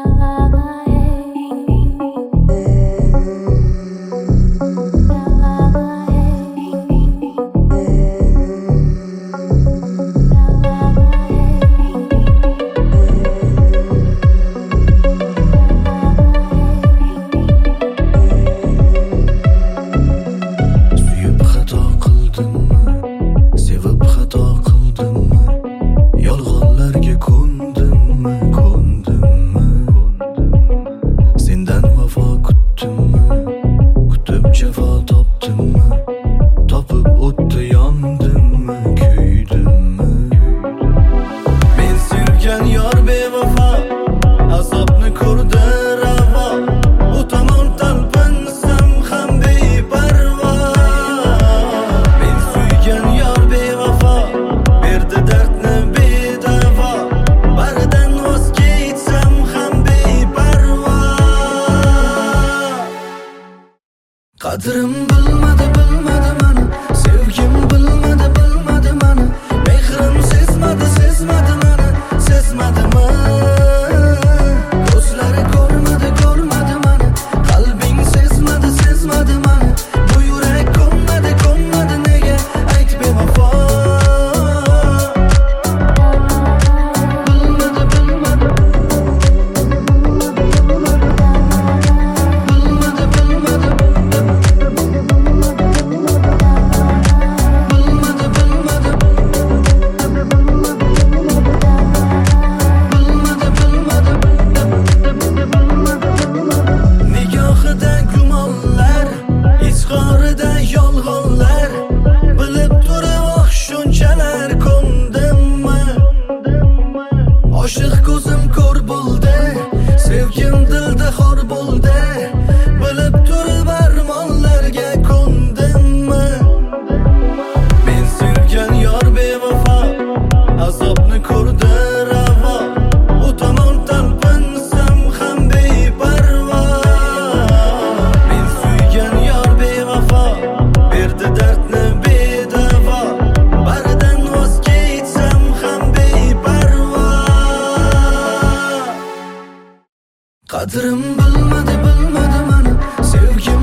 Qadrim bilmadi mani, sevgim bilmadi mani, mehrim sezmadi mani, ko'zlari ko'rmadi mani, qalbing sezmadi mani, bu yurak ko'nmadi nega ayt bevafo. Yolg'onlar bilib turib shunchalar ko'ndimmi? Oshiq ko'zim ko'r bo'ldi, sevgim dilda xor bo'ldi, bilib turib armonlarga ko'ndimmi? Men sevgan yor bevafo, azobni ko'rdi ravo, u tomon talpinsam ham beparvo. Men suygan yor bevafo, berdi dardni bedavo, baridan voz kechsam ham beparvo. Qadrim bilmadi mani, sevgim